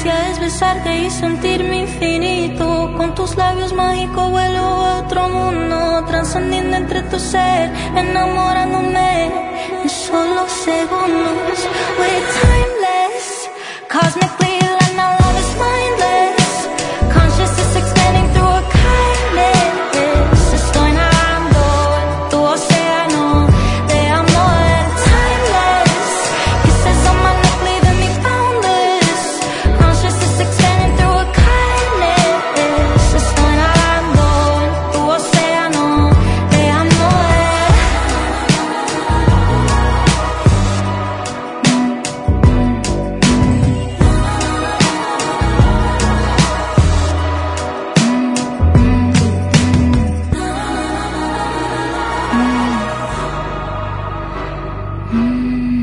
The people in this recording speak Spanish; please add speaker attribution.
Speaker 1: ansia es besarte y sentirme infinito. Con tus labios mágicos vuelo a otro mundo, trascendiendo entre tu ser, enamorándome en solo segundos. We're timeless, cosmically aligned, our love is mindless. Consciousness expanding through a kindness. Estoy nadando en tu océano de amor. Timeless, kisses on my neck leaving me boundless. Consciousness expanding through a kindness. Estoy nadando en tu océano de amor. Mm.